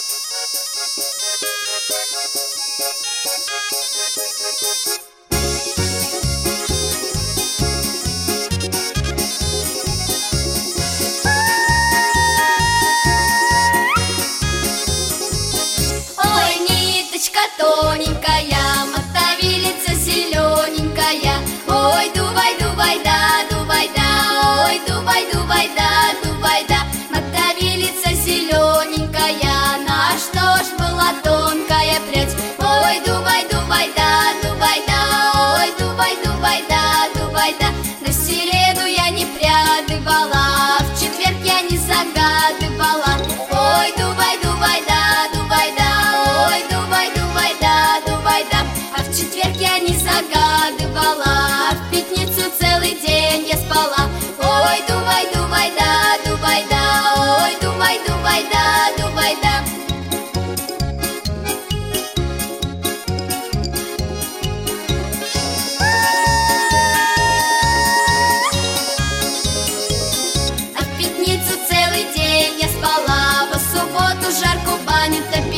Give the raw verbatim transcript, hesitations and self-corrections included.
Ой, ниточка тоненькая, мотовилица зелененькая. Ой, дувай, дувай, да, дувай, да. Ой, дувай, дувай, да, дувай, да. Мотовилица зелененькая, на что ж была тонкая прядь? Ой, дувай, дувай, да, дувай, да. Ой, дувай, дувай, да, дувай, да. На среду я не прядывала, в четверг я не загадывала. Ой, дувай, дувай, да, дувай, да. Ой, дувай, дувай, да, дувай, да. А в четверг я не загадывала, а в пятницу целый день я спала. Ой, дувай, дувай, да, дувай, да. Ой, дувай, дувай, да, дувай, да. А в пятницу целый день я спала, во субботу жарко баню топила.